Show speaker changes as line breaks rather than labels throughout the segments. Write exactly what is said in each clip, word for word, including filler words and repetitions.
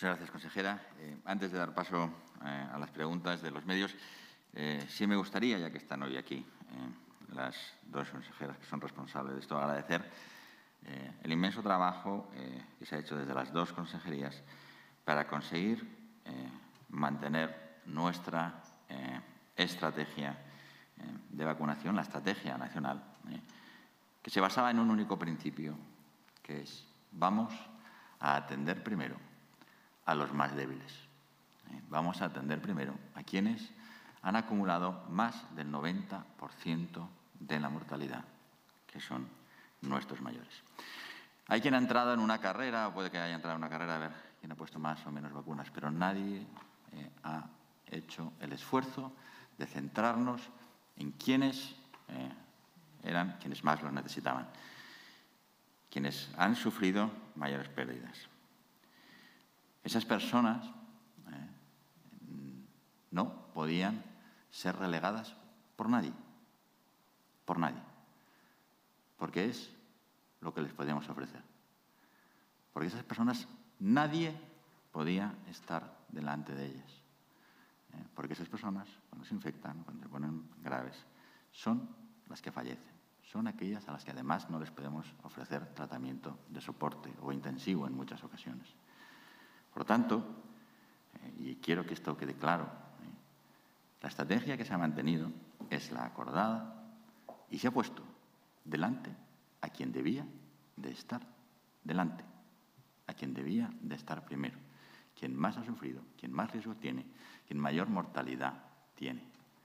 Muchas gracias, consejera. Eh, antes de dar paso eh, a las preguntas de los medios, eh, sí me gustaría, ya que están hoy aquí eh, las dos consejeras que son responsables de esto, agradecer eh, el inmenso trabajo eh, que se ha hecho desde las dos consejerías para conseguir eh, mantener nuestra eh, estrategia eh, de vacunación, la estrategia nacional, eh, que se basaba en un único principio, que es vamos a atender primero a los más débiles. Eh, vamos a atender primero a quienes han acumulado más del noventa por ciento de la mortalidad, que son nuestros mayores. Hay quien ha entrado en una carrera, o puede que haya entrado en una carrera, a ver quién ha puesto más o menos vacunas, pero nadie eh, ha hecho el esfuerzo de centrarnos en quienes eh, eran quienes más lo necesitaban, quienes han sufrido mayores pérdidas. Esas personas eh, no podían ser relegadas por nadie, por nadie, porque es lo que les podíamos ofrecer. Porque esas personas, nadie podía estar delante de ellas. ¿eh? Porque esas personas, cuando se infectan, cuando se ponen graves, son las que fallecen. Son aquellas a las que además no les podemos ofrecer tratamiento de soporte o intensivo en muchas ocasiones. Por lo tanto, eh, y quiero que esto quede claro, eh, la estrategia que se ha mantenido es la acordada y se ha puesto delante a quien debía de estar delante, a quien debía de estar primero, quien más ha sufrido, quien más riesgo tiene, quien mayor mortalidad tiene.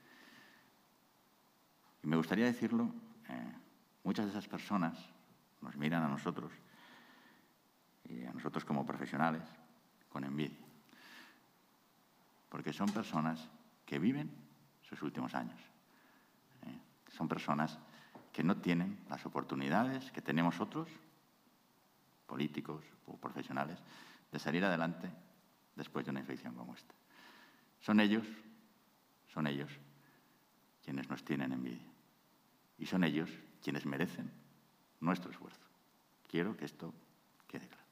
Y me gustaría decirlo, eh, muchas de esas personas nos miran a nosotros, y a nosotros como profesionales, con envidia, porque son personas que viven sus últimos años. ¿eh? Son personas que no tienen las oportunidades que tenemos otros, políticos o profesionales, de salir adelante después de una infección como esta. Son ellos, son ellos quienes nos tienen envidia. Y son ellos quienes merecen nuestro esfuerzo. Quiero que esto quede claro.